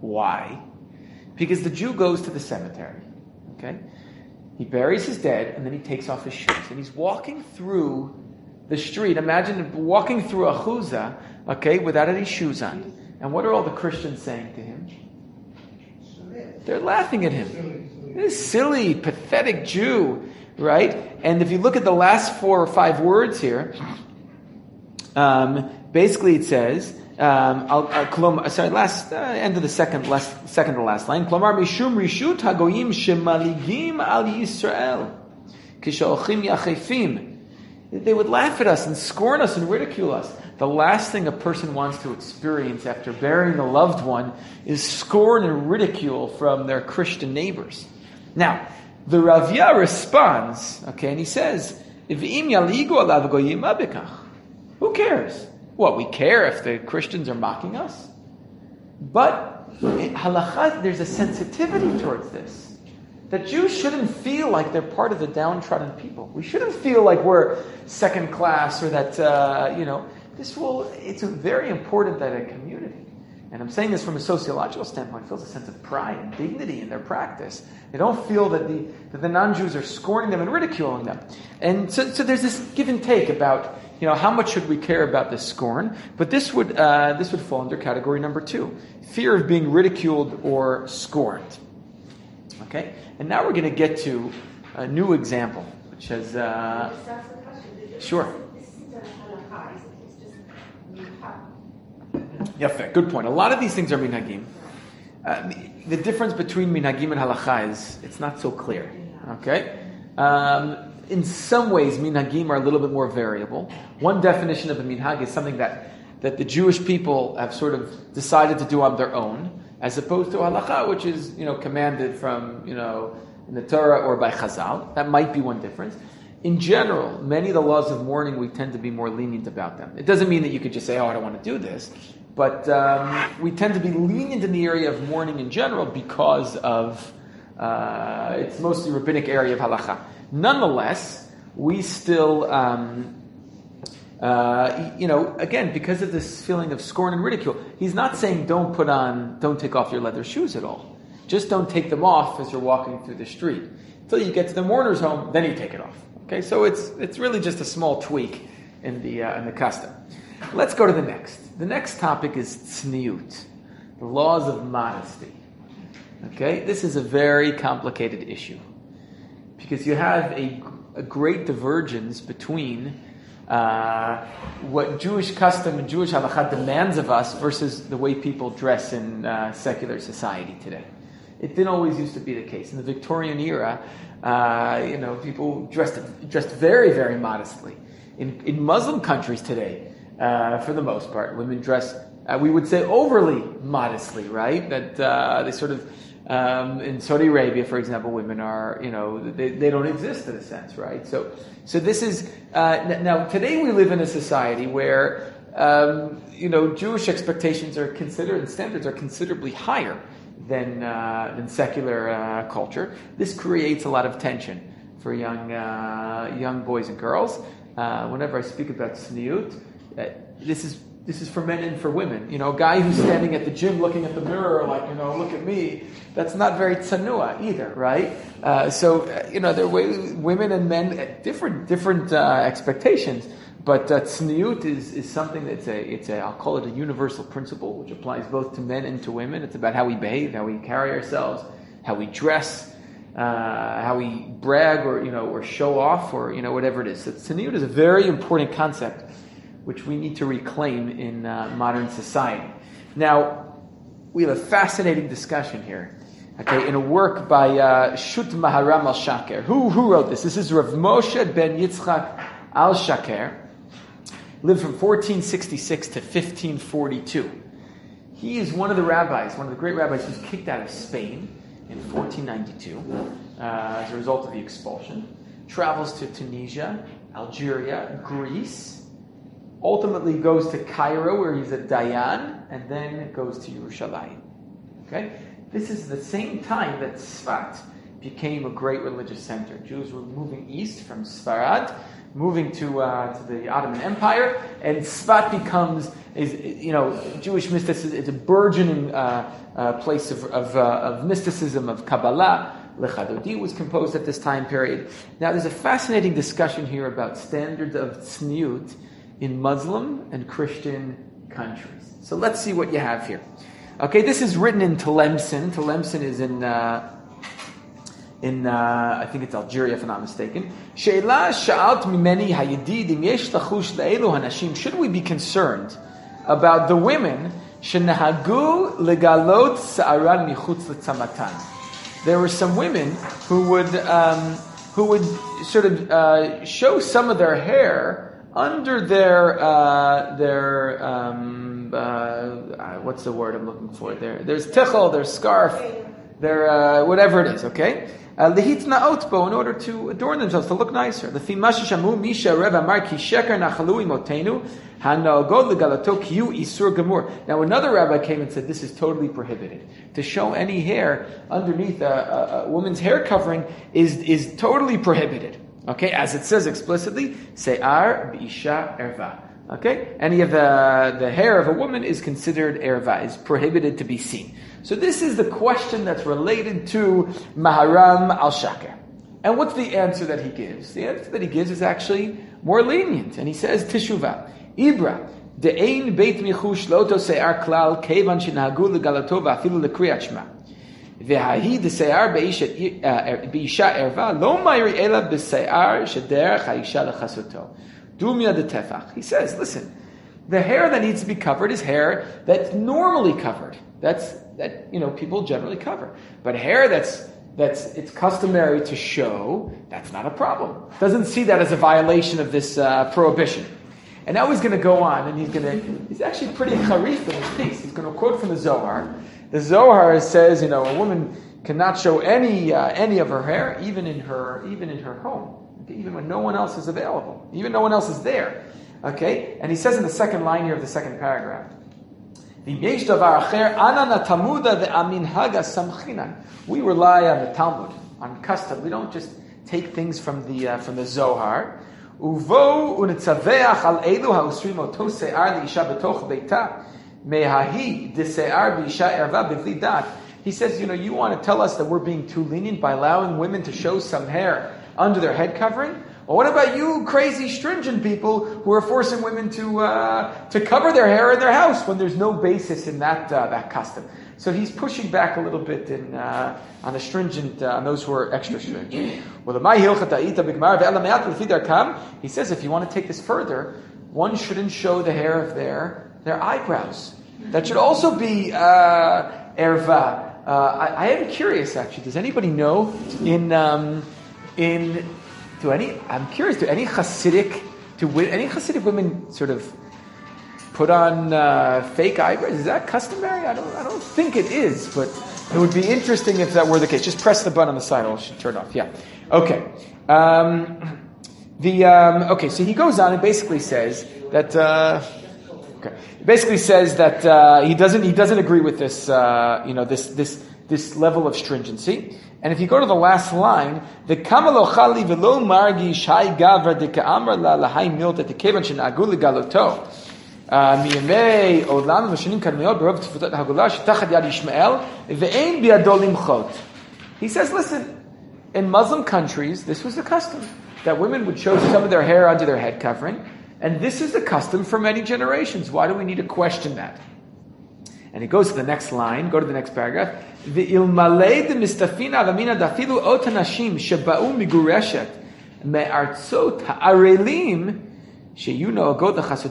Why? Because the Jew goes to the cemetery, okay? He buries his dead, and then he takes off his shoes. And he's walking through the street. Imagine walking through a chuzah, okay, without any shoes on. And what are all the Christians saying to him? They're laughing at him. This silly, pathetic Jew, right? And if you look at the last four or five words here, um, basically it says, um, I'll, I'll, sorry, last uh, end of the second, last, second to last line. Klomar mishum rishut hagoyim shemaligim al Yisrael kishalchim yachefim. They would laugh at us and scorn us and ridicule us. The last thing a person wants to experience after burying a loved one is scorn and ridicule from their Christian neighbors. Now, the Ravya responds, okay, and he says, "V'im yaligu alav goyim abikach." Who cares? What, we care if the Christians are mocking us? But in halakha, there's a sensitivity towards this. That Jews shouldn't feel like they're part of the downtrodden people. We shouldn't feel like we're second class or that, uh, you know, this will, it's very important that a community, and I'm saying this from a sociological standpoint, feels a sense of pride and dignity in their practice. They don't feel that the, that the non-Jews are scorning them and ridiculing them. And so, so there's this give and take about, you know, how much should we care about this scorn? But this would, uh, this would fall under category number two, fear of being ridiculed or scorned. Okay? And now we're going to get to a new example, which has, uh, sure. Yeah, fair. Good point. A lot of these things are minhagim. Uh, the difference between minhagim and halakha is it's not so clear. Okay, um, in some ways minhagim are a little bit more variable. One definition of a minhag is something that that the Jewish people have sort of decided to do on their own, as opposed to halakha, which is, you know, commanded from, you know, in the Torah or by Chazal. That might be one difference. In general, many of the laws of mourning, we tend to be more lenient about them. It doesn't mean that you could just say, oh, I don't want to do this. But um, we tend to be lenient in the area of mourning in general because of, uh, it's mostly rabbinic area of halakha. Nonetheless, we still, um, uh, you know, again, because of this feeling of scorn and ridicule, he's not saying don't put on, don't take off your leather shoes at all. Just don't take them off as you're walking through the street. Until you get to the mourner's home, then you take it off. Okay, so it's it's really just a small tweak in the uh, in the custom. Let's go to the next. The next topic is tzniut, the laws of modesty. Okay, this is a very complicated issue because you have a, a great divergence between uh, what Jewish custom and Jewish halakha demands of us versus the way people dress in uh, secular society today. It didn't always used to be the case. In the Victorian era, uh, you know, people dressed dressed very, very modestly. In in Muslim countries today, uh, for the most part, women dress, uh, we would say, overly modestly, right? That uh, they sort of, um, in Saudi Arabia, for example, women are, you know, they, they don't exist in a sense, right? So, so this is, uh, now today we live in a society where, um, you know, Jewish expectations are considered, and standards are considerably higher than uh, than secular uh, culture. This creates a lot of tension for young uh, young boys and girls. Uh, whenever I speak about tzniut, uh, this is this is for men and for women. You know, a guy who's standing at the gym looking at the mirror like, you know, look at me. That's not very tzanua either, right? Uh, so uh, you know, there are way, women and men at different different uh, expectations. But uh, tzniut is, is something that's a, it's a, I'll call it a universal principle, which applies both to men and to women. It's about how we behave, how we carry ourselves, how we dress, uh, how we brag or, you know, or show off or, you know, whatever it is. So tzniut is a very important concept, which we need to reclaim in uh, modern society. Now, we have a fascinating discussion here. Okay, in a work by uh, Shut Maharam al-Shaker. Who, who wrote this? This is Rav Moshe ben Yitzchak al-Shaker. Lived from fourteen sixty-six to fifteen forty-two. He is one of the rabbis, one of the great rabbis who's kicked out of Spain in fourteen ninety-two uh, as a result of the expulsion. Travels to Tunisia, Algeria, Greece. Ultimately goes to Cairo where he's a Dayan, and then goes to Yerushalayim. Okay? This is the same time that Tzfat became a great religious center. Jews were moving east from Sfarad moving to uh, to the Ottoman Empire, and Tzfat becomes is you know Jewish mysticism. It's a burgeoning uh, uh, place of of, uh, of mysticism, of Kabbalah. Lechadodi was composed at this time period. Now, there's a fascinating discussion here about standards of tzniut in Muslim and Christian countries. So let's see what you have here. Okay, this is written in Tlemcen. Tlemcen is in, uh, in uh, I think it's Algeria, if I'm not mistaken. She'ela sha'alt mimeni hayedid im yesh lachush le'elu hanashim. Should we be concerned about the women shenahagu legalot sa'aran michutz letzamatan? There were some women who would um, who would sort of uh, show some of their hair under their uh, their um, uh, what's the word I'm looking for? There, there's tichel, their scarf, their uh, whatever it is. Okay, lehitna otbo, in order to adorn themselves, to look nicer. The fimashishamu misha rev amar ki sheker nachalui motenu hanogod legalato kiu isur gemur. Now another rabbi came and said this is totally prohibited. To show any hair underneath a, a, a woman's hair covering is is totally prohibited. Okay, as it says explicitly, se'ar b'isha erva. Okay, any of the the hair of a woman is considered erva, is prohibited to be seen. So this is the question that's related to Maharam al-Shaker. And what's the answer that he gives? The answer that he gives is actually more lenient, and he says Teshuvah. Ibra, de'ein beit michush loto se'ar klal kevan shenahagu legalato va'afilu lekriyat shma. Ve'hahi de'se'ar be'isha erva lo mayri ela b'se'ar shederech ha'isha lechasoto. Dumya detefach. He says, listen, the hair that needs to be covered is hair that's normally covered. That's, that, you know, people generally cover. But hair that's that's it's customary to show, that's not a problem. Doesn't see that as a violation of this uh, prohibition. And now he's going to go on, and he's going to, he's actually pretty charif in his piece. He's going to quote from the Zohar. The Zohar says, you know, a woman cannot show any uh, any of her hair, even in her even in her home, okay? Even when no one else is available, even no one else is there. Okay, and he says in the second line here of the second paragraph, we rely on the Talmud, on custom. We don't just take things from the uh, from the Zohar. Uvo unitzaveach al elu hausrim oto se'ar liisha betoch beita mehahi dese'ar b'isha erva b'vli dat. He says, you know, you want to tell us that we're being too lenient by allowing women to show some hair under their head covering? Well, what about you crazy stringent people who are forcing women to uh, to cover their hair in their house when there's no basis in that uh, that custom? So he's pushing back a little bit in, uh, on the stringent, uh, on those who are extra stringent. Well, he says if you want to take this further, one shouldn't show the hair of their their eyebrows. That should also be uh, erva. Uh, I, I am curious, actually. Does anybody know in um, in do any? I'm curious. Do any Hasidic do any Hasidic women sort of put on uh, fake eyebrows? Is that customary? I don't. I don't think it is, but it would be interesting if that were the case. Just press the button on the side. It should turn off. Yeah. Okay. Um, the um, okay. So he goes on and basically says that. Uh, okay. He basically says that uh, he doesn't. He doesn't agree with this. Uh, you know, this this this level of stringency. And if you go to the last line, the kamalochali velo margi shai gavra de ka'amar la lahai milta te kevan shenagu legaloto. Miyamei olam mashinim karmeot berov tfutat hagula shetachad yad Yishmael ve'ein biado limchot. He says, listen, in Muslim countries, this was the custom that women would show some of their hair under their head covering, and this is the custom for many generations. Why do we need to question that? And he goes to the next line. Go to the next paragraph. The ilmalei de mistafina alamina dafilu otanashim sheba'u migureshet me'artzot ha'arelim. You have a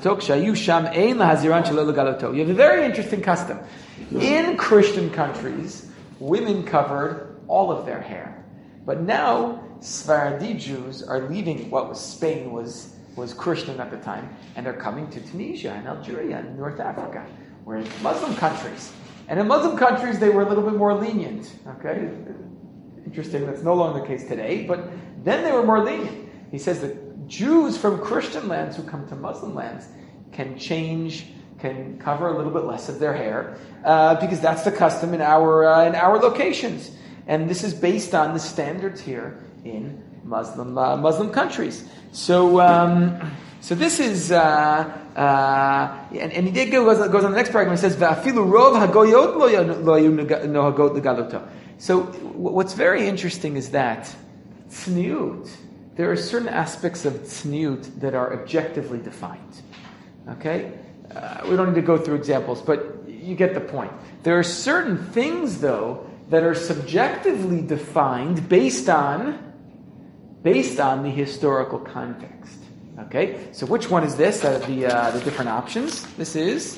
very interesting custom. In Christian countries, women covered all of their hair. But now, Sephardi Jews are leaving what was Spain was, was Christian at the time, and they're coming to Tunisia and Algeria and North Africa. We're in Muslim countries. And in Muslim countries, they were a little bit more lenient. Okay? Interesting, that's no longer the case today, but then they were more lenient. He says that Jews from Christian lands who come to Muslim lands can change, can cover a little bit less of their hair, uh, because that's the custom in our uh, in our locations, and this is based on the standards here in Muslim uh, Muslim countries. So um, so this is uh, uh, and, and he goes, goes on the next paragraph. He says va'afilu rov hagoyot lo nohagot legaluto. So what's very interesting is that tzniut, there are certain aspects of tzniut that are objectively defined. Okay, uh, we don't need to go through examples, but you get the point. There are certain things, though, that are subjectively defined based on based on the historical context. Okay, so which one is this out of the uh, the different options? This is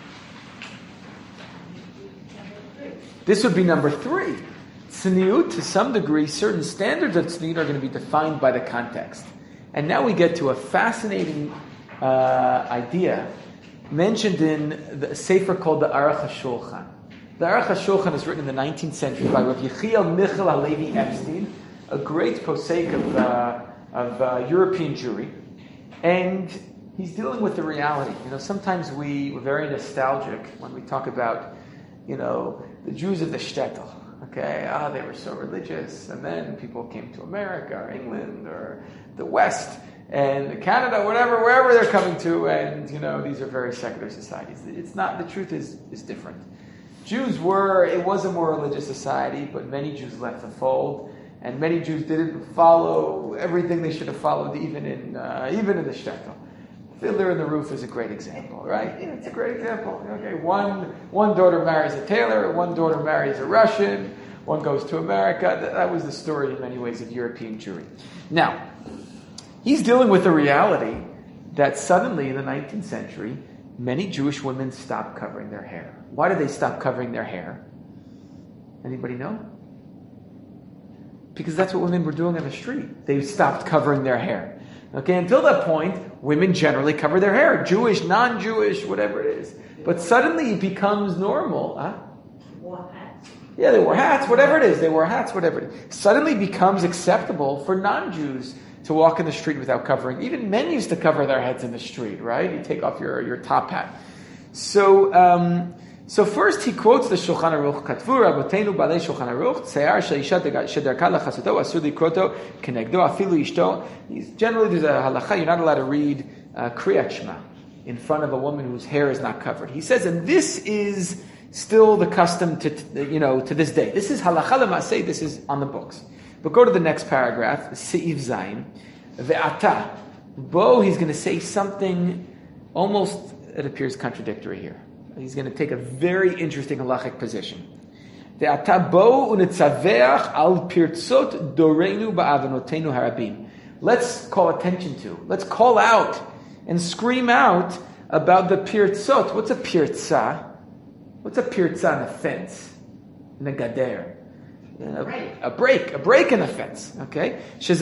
this would be number three. Tzniut, to some degree, certain standards of tzniut are going to be defined by the context. And now we get to a fascinating uh, idea mentioned in the sefer called the Aruch HaShulchan. The Aruch HaShulchan is written in the nineteenth century by Rav Yechiel Michal Halevi Epstein, a great posek of, uh, of uh, European Jewry. And he's dealing with the reality. You know, sometimes we, we're very nostalgic when we talk about, you know, the Jews of the shtetl. Okay, ah, they were so religious, and then people came to America or England or the West and Canada, whatever, wherever they're coming to, and you know these are very secular societies. It's not. The truth is is different. Jews were. It was a more religious society, but many Jews left the fold, and many Jews didn't follow everything they should have followed, even in uh, even in the shtetl. Fiddler in the Roof is a great example, right? It's a great example. Okay, one one daughter marries a tailor, one daughter marries a Russian, one goes to America. That, that was the story in many ways of European Jewry. Now, he's dealing with the reality that suddenly in the nineteenth century, many Jewish women stopped covering their hair. Why did they stop covering their hair? Anybody know? Because that's what women were doing on the street. They stopped covering their hair. Okay, until that point, women generally cover their hair, Jewish, non-Jewish, whatever it is. But suddenly it becomes normal. Huh? Wore hats. Yeah, they wore hats, whatever it is. They wore hats, whatever it is. Suddenly becomes acceptable for non-Jews to walk in the street without covering. Even men used to cover their heads in the street, right? You take off your, your top hat. So, um, so first he quotes the Shulchan Aruch. Katvu Rabotenu Balei Shulchan Aruch Tsear Sheisha Shederka Lachasuto Asur Likroto Kenegdo Afilu Ishto. Generally, there's a halacha. You're not allowed to read uh, Kriyat Shema in front of a woman whose hair is not covered. He says, and this is still the custom to you know to this day. This is halacha l'maseh. This is on the books. But go to the next paragraph, Se'iv Zayin. Ve'ata. Bo, he's going to say something almost, it appears contradictory here. He's going to take a very interesting halachic position. Ve'ata bo unetzaveach al pirtzot dorenu ba'avanotenu harabim. Let's call attention to, let's call out and scream out about the pirtzot. What's a pirtza? What's a pirtza in a fence? In a gader? A, a break, a break in a fence. Okay?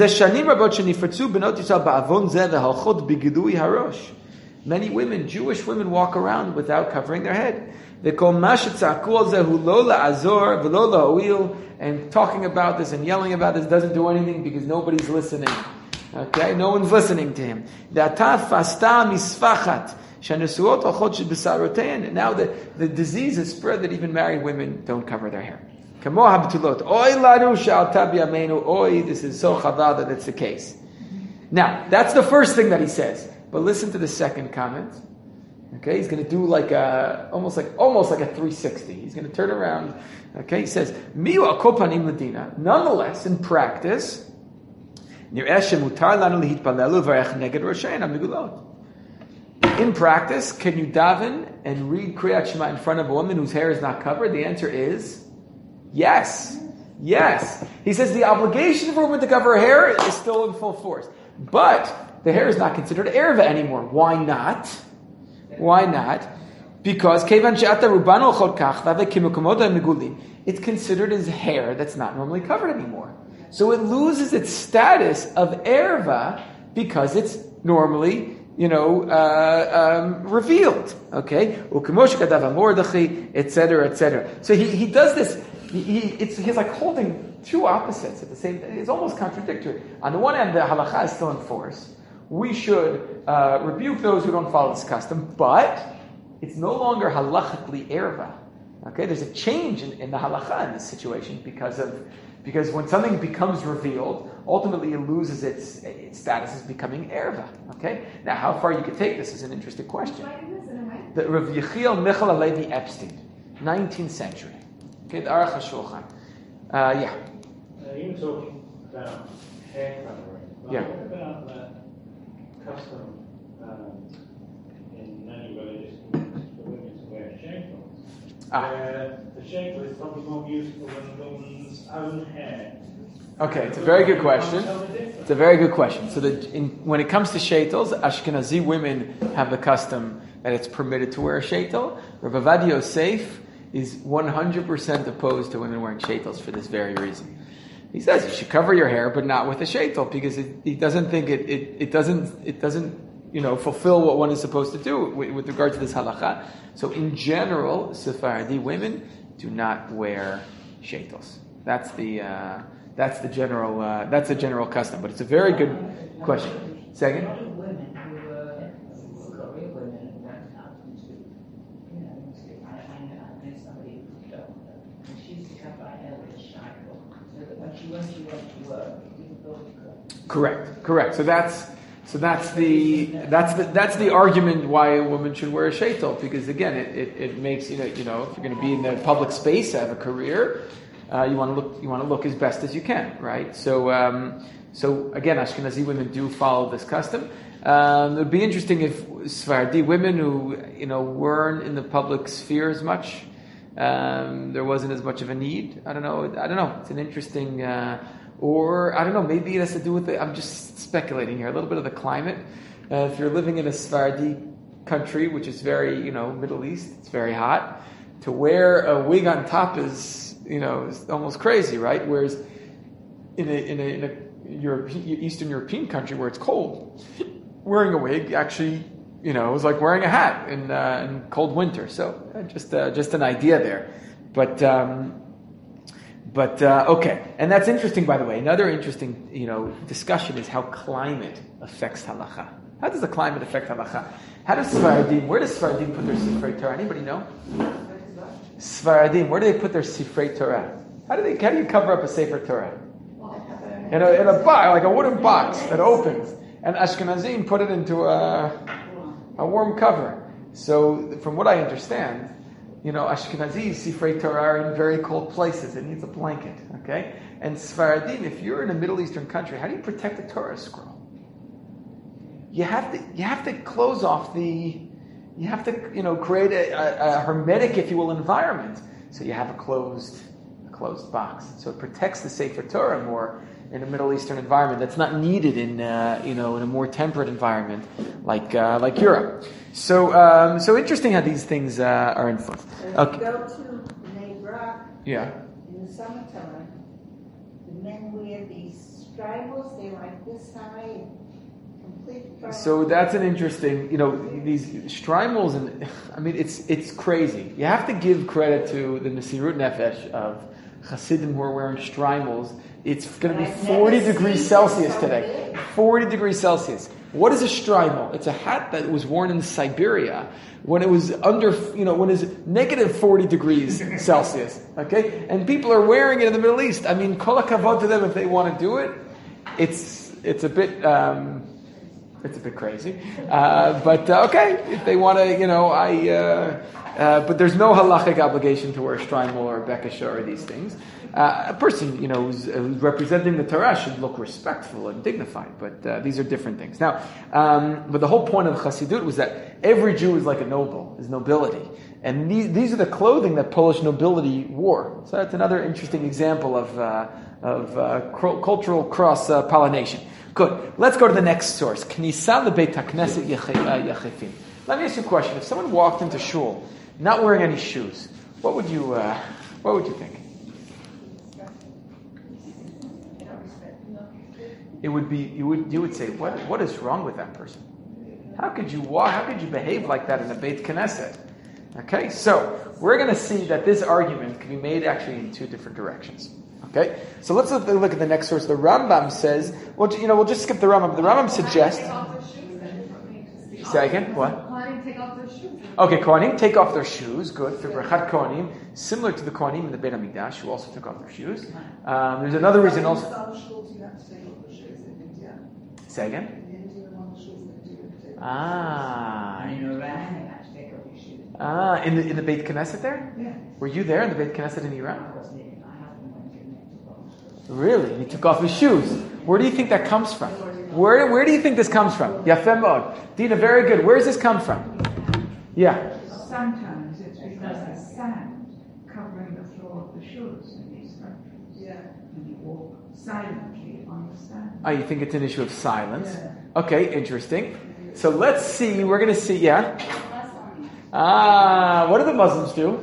Many women, Jewish women, walk around without covering their head. And talking about this and yelling about this doesn't do anything because nobody's listening. Okay? No one's listening to him. Now the, the disease is spread that even married women don't cover their hair. Oy, this is so chaval that it's the case. Now, that's the first thing that he says. But listen to the second comment. Okay, he's going to do like a, almost like, almost like a three sixty. He's going to turn around. Okay, he says, nonetheless, in practice, in practice, can you daven and read Kriyat Shema in front of a woman whose hair is not covered? The answer is yes. Yes. He says the obligation for a woman to cover her hair is still in full force. But the hair is not considered erva anymore. Why not? Why not? Because it's considered as hair that's not normally covered anymore. So it loses its status of erva because it's normally, you know, uh, um, revealed. Okay? et cetera, et cetera. So he, he does this. He, he, it's, he's like holding two opposites at the same time. It's almost contradictory. On the one hand, the halacha is still in force. We should uh, rebuke those who don't follow this custom, but it's no longer halachically erva. Okay, there's a change in, in the halacha in this situation because of because when something becomes revealed, ultimately it loses its its status as becoming erva. Okay, now how far you could take this is an interesting question. The Rav Yechiel Michal Alevi Epstein, nineteenth century. Okay, the Aruch HaShulchan. Uh, yeah. Uh, you were talking about hair covering. Well, Yeah. What about the custom um, in many religious communities for women to wear shekels? Ah. Where the shekel is probably more useful than the woman's own hair. Okay, it's a very good question. It's a very good question. So, the, in, when it comes to shaitels, Ashkenazi women have the custom that it's permitted to wear a shaitel. Rav Ovadia Yosef is one hundred percent opposed to women wearing shaitels for this very reason. He says you should cover your hair, but not with a shaitel, because it, he doesn't think it, it, it doesn't it doesn't you know fulfill what one is supposed to do with, with regard to this halacha. So, in general, Sephardi women do not wear shaitels. That's the uh, That's the general. Uh, that's a general custom, but it's a very good question. Second. Women who were Korean women went out into, you know, into, I, I know, I know somebody who felt that, and she used to cut her hair with a shackle, so that when she when she went to work, it didn't go to her. Correct. Correct. So that's so that's the that's the that's the argument why a woman should wear a shaitel, because again, it, it, it makes you know you know if you're going to be in the public space, have a career. Uh, you want to look. You want to look as best as you can, right? So, um, so again, Ashkenazi women do follow this custom. Um, it would be interesting if Sephardi women who you know weren't in the public sphere as much, um, there wasn't as much of a need. I don't know. I don't know. It's an interesting, uh, or I don't know. Maybe it has to do with the. I'm just speculating here. A little bit of the climate. Uh, if you're living in a Sephardi country, which is very, you know, Middle East, it's very hot. To wear a wig on top is. You know, it's almost crazy, right? Whereas in a in a, in a European, Eastern European country where it's cold, wearing a wig actually, you know, is like wearing a hat in, uh, in cold winter. So uh, just uh, just an idea there, but um, but uh, okay, and that's interesting, by the way. Another interesting, you know, discussion is how climate affects halacha. How does the climate affect halacha? How does Sfaradim? Where does Sfaradim put their Sifrei Torah? Anybody know? Sfaradim, where do they put their Sifrei Torah? How do they? How do you cover up a Sefer Torah? In a in a box, like a wooden box that opens, and Ashkenazim put it into a a warm cover. So, from what I understand, you know, Ashkenazi Sifrei Torah are in very cold places. It needs a blanket, okay? And Sfaradim, if you're in a Middle Eastern country, how do you protect a Torah scroll? You have to you have to close off the. You have to, you know, create a, a, a hermetic, if you will, environment. So you have a closed, a closed box. So it protects the Sefer Torah more in a Middle Eastern environment that's not needed in, uh, you know, in a more temperate environment like uh, like Europe. So, um, so interesting how these things uh, are influenced. Okay. If you go to Bnei Brak Yeah. in the summertime, the men wear these strivels. They're like this high. So that's an interesting, you know, these Streimels, and I mean, it's it's crazy. You have to give credit to the Mesirut Nefesh of Hasidim who are wearing Streimels. It's going to be forty degrees Celsius today. forty degrees Celsius. What is a Streimel? It's a hat that was worn in Siberia when it was under, you know, when it's negative forty degrees Celsius. Okay, and people are wearing it in the Middle East. I mean, kol hakavod to them if they want to do it. It's it's a bit. Um, It's a bit crazy, uh, but uh, okay. If they want to, you know, I. Uh, uh, but there's no halachic obligation to wear a shtreimel or a bekasha or these things. Uh, a person, you know, who's, who's representing the Torah should look respectful and dignified. But uh, these are different things. Now, um, but the whole point of Chassidut was that every Jew is like a noble, is nobility, and these, these are the clothing that Polish nobility wore. So that's another interesting example of uh, of uh, cr- cultural cross uh, pollination. Good. Let's go to the next source. Knisa lebeit hakneset yachefim. Let me ask you a question. If someone walked into shul not wearing any shoes, what would you uh, what would you think? It would be you would you would say, what what is wrong with that person? How could you walk? How could you behave like that in a Beit Knesset? Okay, so we're going to see that this argument can be made actually in two different directions. Okay, so let's look, look at the next source. The Rambam says, well, you know, we'll just skip the Rambam. The Rambam suggests. Say again, what? Kohanim take off their shoes. Okay, Kohanim take off their shoes. Good for Berachat Kohanim, similar to the Kohanim in the Beit Hamikdash, who also took off their shoes. Um, there's another reason also. Some schools you have to take off the shoes in India. Say again. In India, one of the schools in India you take off Ah. And in Iran, they have to take off your shoes. Ah, in the in the Beit Knesset there? Yeah. Were you there in the Beit Knesset in I Iran? wasn't even, I haven't went in there to go. Really? He took off his shoes. Where do you think that comes from? Where where do you think this comes from? Yafem Mod. Dina, very good. Where does this come from? Yeah. Sometimes it's because the sand covering the floor of the shoes in these countries. Yeah. And you walk silently on the sand. Oh, you think it's an issue of silence? Yeah. Okay, interesting. So let's see. We're going to see. Yeah. Ah, what do the Muslims do?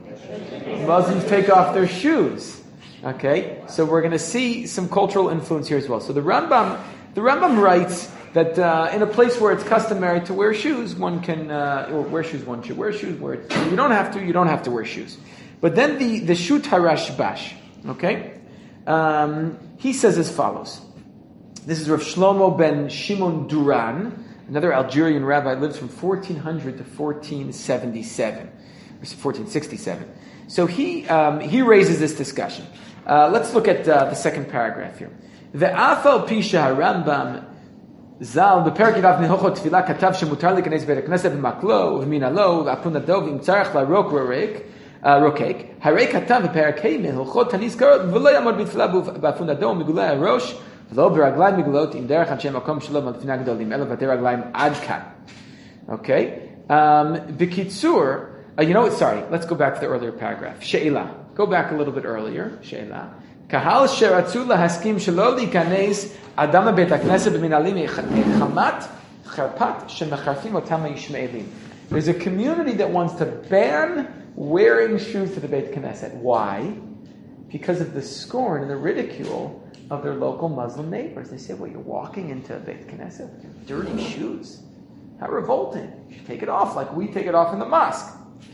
Muslims take off their shoes. Okay, so we're going to see some cultural influence here as well. So the Rambam, the Rambam writes that uh, in a place where it's customary to wear shoes, one can uh, or wear shoes. One should wear shoes. Where it's, you don't have to, you don't have to wear shoes. But then the the Shut HaRashbash, okay, um, he says as follows. This is Rav Shlomo ben Shimon Duran, another Algerian rabbi, lives from fourteen hundred to fourteen seventy-seven, or fourteen sixty-seven. So he um, he raises this discussion. Uh, let's look at uh, the second paragraph here. Ve'afal pisha harambam zal beperek Rav Nehochot tefila katav shemutar lekenes beit hakneset b'maklo u'v'minalo v'apunado v'im tzarech larok rorek rokek harei katav beperek hey mehilchot hanizkarot v'lo yamod b'tefila b'apunado u'migulei harosh v'lo b'raglayim migulot im derech anshe makom shelo malfina gdolim elo v'atei raglayim ad kan. Okay. Um, B'kitzur. Uh, you know what? Sorry. Let's go back to the earlier paragraph. She'ila. Go back a little bit earlier. She'ila. Kahal sheratzu lahaskim shelo likanes adam beit hakneset b'minalim chamat cherpat shemecharfim otam yishmeelim. There's a community that wants to ban wearing shoes to the Beit Knesset. Why? Because of the scorn and the ridicule of their local Muslim neighbors. They say, well, you're walking into a Beit Knesset with your dirty shoes. How revolting. You should take it off like we take it off in the mosque.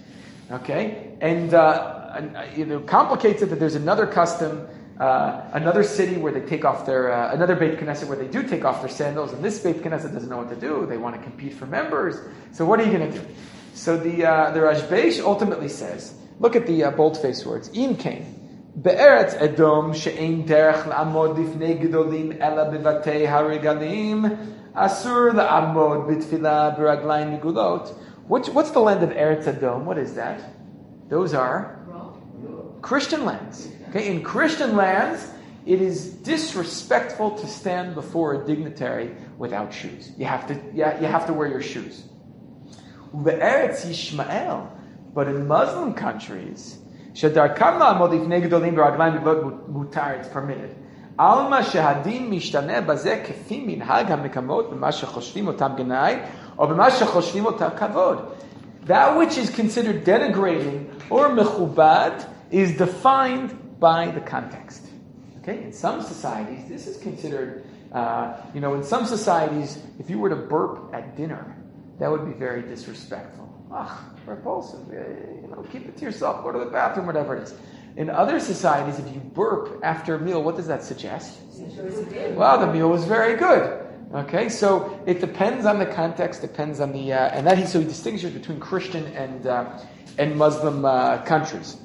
Okay? And uh, it complicates it that there's another custom, uh, another city where they take off their, uh, another Beit Knesset where they do take off their sandals, and this Beit Knesset doesn't know what to do. They want to compete for members. So what are you going to do? So the uh, the Rashbeish ultimately says, look at the uh, bold-faced words. Im kain. Be'eretz Edom she'ein derech la'amod bifnei gedolim ela bevatei haregalim asur la'amod bitfila b'raglayim migulot. What's, what's the land of Eretz Edom? What is that? Those are Christian lands. Okay, in Christian lands, it is disrespectful to stand before a dignitary without shoes. You have to, yeah, you have to wear your shoes. Be'eretz Yishmael, but in Muslim countries, shedarkam la'amod ifnei gedolim b'raglayim migulot mutar, it's permitted. Alma shehadin mishtaneh bazeh kefi minhag hamekamot b'ma shechoshvim otam genai or b'ma shechoshvim otam kavod. That which is considered denigrating or mechubad is defined by the context. Okay, in some societies, this is considered. Uh, you know, in some societies, if you were to burp at dinner, that would be very disrespectful. Ah, repulsive. You know, keep it to yourself. Go to the bathroom, whatever it is. In other societies, if you burp after a meal, what does that suggest? Well, the meal was very good. Okay, so it depends on the context, depends on the, uh, and that he so he distinguishes between Christian and uh, and Muslim uh, countries.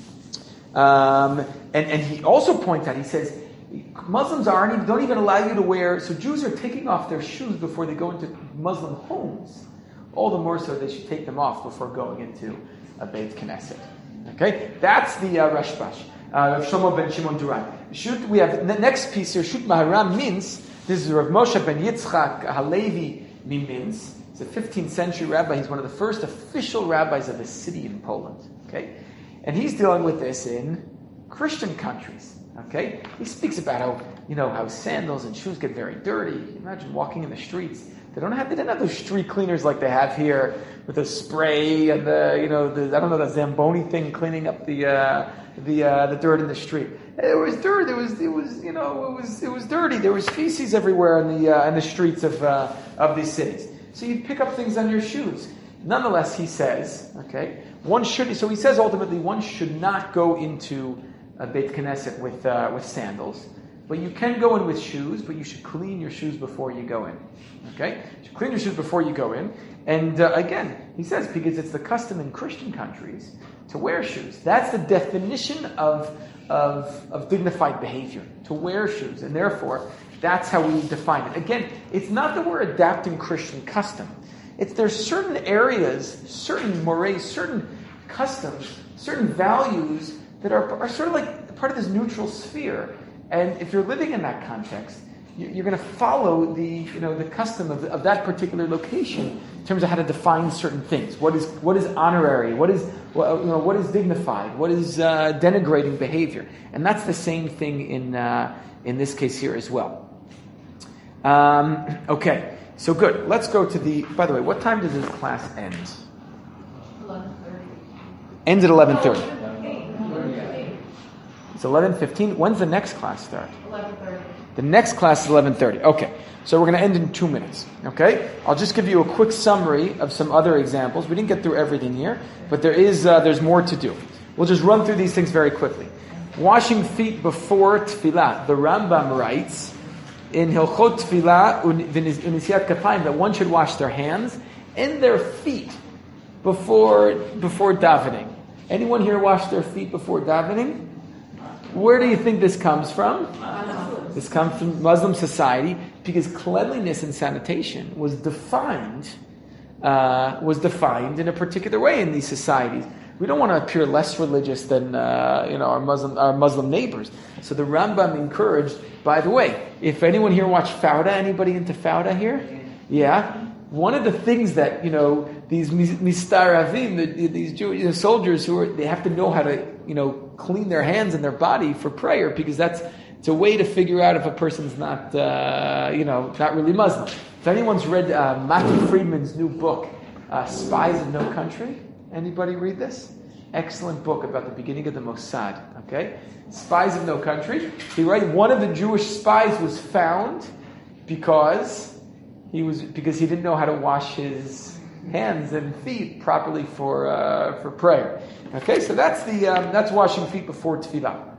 Um, and and he also points out, he says, Muslims aren't even, don't even allow you to wear. So Jews are taking off their shoes before they go into Muslim homes. All the more so they should take them off before going into a Beit Knesset. Okay, that's the uh, Rashbash. Uh, Shlomo ben Shimon Duran. Shoot, we have the next piece here. Shut Maharam means this is Rav Moshe ben Yitzchak Halevi Mimins. He's a fifteenth century rabbi. He's one of the first official rabbis of a city in Poland. Okay, and he's dealing with this in Christian countries. Okay, he speaks about how you know how sandals and shoes get very dirty. Imagine walking in the streets. They don't have they didn't have those street cleaners like they have here with the spray and the you know the I don't know the Zamboni thing cleaning up the uh, the uh, the dirt in the street. There was dirt. There was it was you know it was it was dirty. There was feces everywhere in the uh, in the streets of uh, of these cities. So you'd pick up things on your shoes. Nonetheless, he says, okay, one should. So he says ultimately one should not go into a Beit Knesset with uh, with sandals. but you can go in with shoes, but you should clean your shoes before you go in. Okay? You should clean your shoes before you go in. And uh, again, he says, because it's the custom in Christian countries to wear shoes. That's the definition of, of, of dignified behavior, to wear shoes. And therefore, that's how we define it. Again, it's not that we're adapting Christian custom. It's there's certain areas, certain mores, certain customs, certain values that are, are sort of like part of this neutral sphere. And if you're living in that context, you're going to follow the, you know, the custom of, of that particular location in terms of how to define certain things. What is what is honorary? What is what, you know, what is dignified? What is uh, denigrating behavior? And that's the same thing in uh, in this case here as well. Um, okay, so good. Let's go to the. By the way, what time does this class end? eleven thirty. Ends at eleven thirty. It's eleven fifteen. When's the next class start? eleven thirty. The next class is eleven thirty. Okay, so we're going to end in two minutes. Okay, I'll just give you a quick summary of some other examples. We didn't get through everything here, but there is uh, there's more to do. We'll just run through these things very quickly. Washing feet before tefillah. The Rambam writes in Hilchot Tefillah Unisiyat Kapayim that one should wash their hands and their feet before before davening. Anyone here wash their feet before davening? Where do you think this comes from? This comes from Muslim society because cleanliness and sanitation was defined uh, was defined in a particular way in these societies. We don't want to appear less religious than uh, you know our Muslim our Muslim neighbors. So the Rambam encouraged. By the way, if anyone here watched Fauda, anybody into Fauda here? Yeah. One of the things that you know these mistaravim, the, these Jewish you know, soldiers who are they have to know how to you know clean their hands and their body for prayer because that's it's a way to figure out if a person's not uh, you know not really Muslim. If anyone's read uh, Matthew Friedman's new book, uh, Spies of No Country, anybody read this? Excellent book about the beginning of the Mossad. Okay, Spies of No Country. He writes one of the Jewish spies was found because. He was because he didn't know how to wash his hands and feet properly for uh, for prayer. Okay, so that's the um, that's washing feet before tefillah.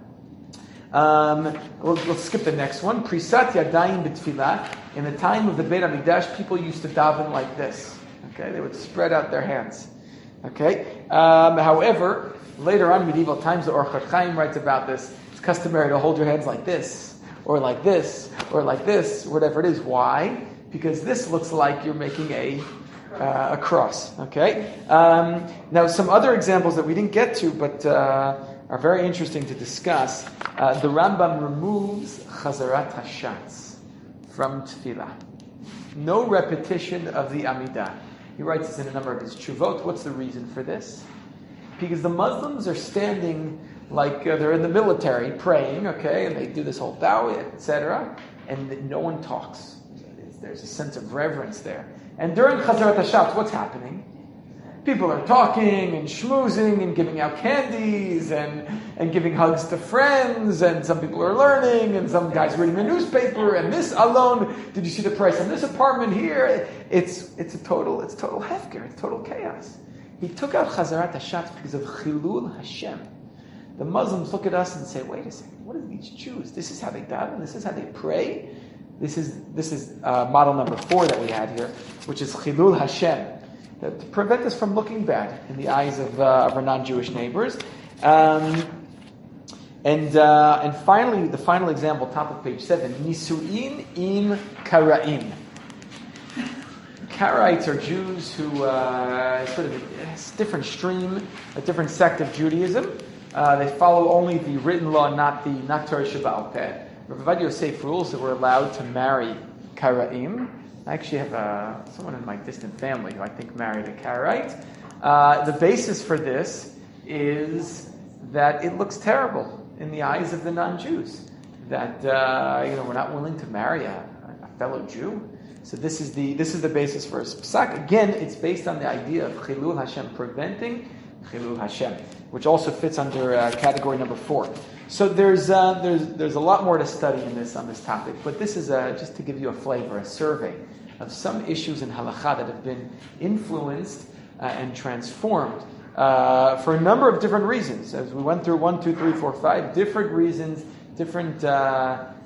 Um, we'll, we'll skip the next one. Prisat yadayim b'tefillah. In the time of the Beit Hamikdash, people used to daven like this. Okay, they would spread out their hands. Okay. Um, however, later on, medieval times, the Orchot Chaim writes about this. It's customary to hold your hands like this, or like this, or like this, whatever it is. Why? Because this looks like you're making a uh, a cross. Okay. Um, now, some other examples that we didn't get to, but uh, are very interesting to discuss. Uh, the Rambam removes chazarat hashatz from tefillah. No repetition of the Amidah. He writes this in a number of his chuvot. What's the reason for this? Because the Muslims are standing like uh, they're in the military praying. Okay, and they do this whole bow, et cetera, and no one talks. There's a sense of reverence there. And during Chazarat HaShatz, what's happening? People are talking and schmoozing and giving out candies and, and giving hugs to friends, and some people are learning, and some guys reading the newspaper, and this alone, did you see the price on this apartment here? It's it's a total, it's total hefker, it's total chaos. He took out Chazarat HaShatz because of Chilul Hashem. The Muslims look at us and say, wait a second, what are these Jews? This is how they daven, this is how they pray. This is this is uh, model number four that we had here, which is Chilul Hashem, to prevent us from looking bad in the eyes of, uh, of our non-Jewish neighbors. Um, and uh, and finally, the final example, top of page seven, Nisu'in im Karaim. Karaites are Jews who uh, sort of a different stream, a different sect of Judaism. Uh, they follow only the written law, not the not Torah Sheba'al Peh. Rav Ovadia Yosef rules that we're allowed to marry Karaim. I actually have uh, someone in my distant family who I think married a Karaite. Uh, the basis for this is that it looks terrible in the eyes of the non-Jews. That uh, you know we're not willing to marry a, a fellow Jew. So this is the this is the basis for a psak. Again, it's based on the idea of Chilul Hashem, preventing Chilul Hashem, which also fits under uh, category number four. So there's uh, there's there's a lot more to study in this on this topic, but this is uh, just to give you a flavor, a survey of some issues in halakha that have been influenced uh, and transformed uh, for a number of different reasons. As we went through one, two, three, four, five different reasons, different uh,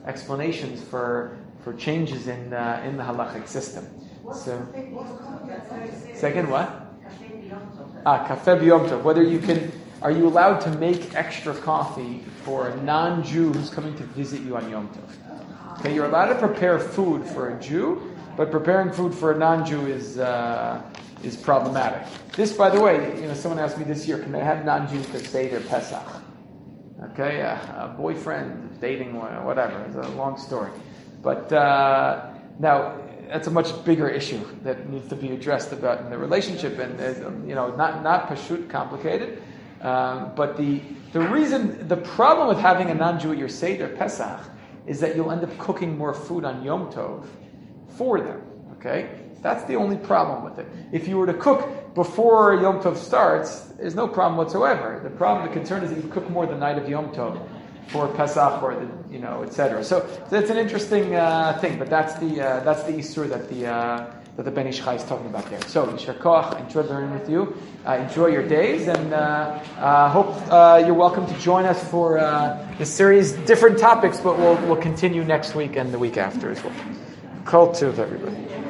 explanations for for changes in uh, in the halachic system. So, second what? Ah, Kafeh B'Yom Tov. Whether you can, are you allowed to make extra coffee for a non-Jew who's coming to visit you on Yom Tov? Okay, you're allowed to prepare food for a Jew, but preparing food for a non-Jew is uh, is problematic. This, by the way, you know, someone asked me this year, can they have non-Jews to say their Pesach? Okay, a, a boyfriend, dating, whatever. It's a long story. But uh, now, that's a much bigger issue that needs to be addressed about in the relationship, and uh, you know, not not pashut, complicated. Um, but the the reason, the problem with having a non-Jew at your Seder Pesach is that you'll end up cooking more food on Yom Tov for them. Okay, that's the only problem with it. If you were to cook before Yom Tov starts, there's no problem whatsoever. The problem, the concern is that you cook more the night of Yom Tov for Pesach, or the, you know, et cetera. So that's an interesting uh, thing, but that's the uh, that's the Isur that the uh, that the Ben Ish Chai is talking about there. So Yishar Koach, enjoy learning with you. Uh, enjoy your days, and uh, uh, hope uh, you're welcome to join us for uh, the series, different topics, but we'll we'll continue next week and the week after as well. Kol Tov, everybody.